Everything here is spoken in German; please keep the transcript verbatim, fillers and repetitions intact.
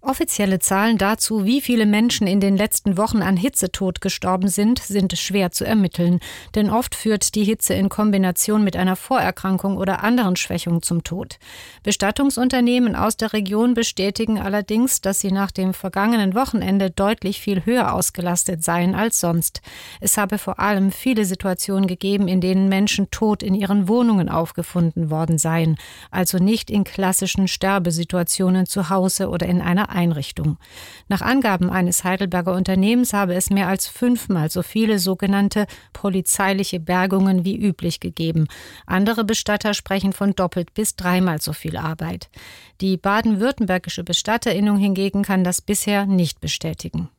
Offizielle Zahlen dazu, wie viele Menschen in den letzten Wochen an Hitzetod gestorben sind, sind schwer zu ermitteln. Denn oft führt die Hitze in Kombination mit einer Vorerkrankung oder anderen Schwächungen zum Tod. Bestattungsunternehmen aus der Region bestätigen allerdings, dass sie nach dem vergangenen Wochenende deutlich viel höher ausgelastet seien als sonst. Es habe vor allem viele Situationen gegeben, in denen Menschen tot in ihren Wohnungen aufgefunden worden seien, also nicht in klassischen Sterbesituationen zu Hause oder in einer Einrichtung. Nach Angaben eines Heidelberger Unternehmens habe es mehr als fünfmal so viele sogenannte polizeiliche Bergungen wie üblich gegeben. Andere Bestatter sprechen von doppelt bis dreimal so viel Arbeit. Die baden-württembergische Bestatterinnung hingegen kann das bisher nicht bestätigen.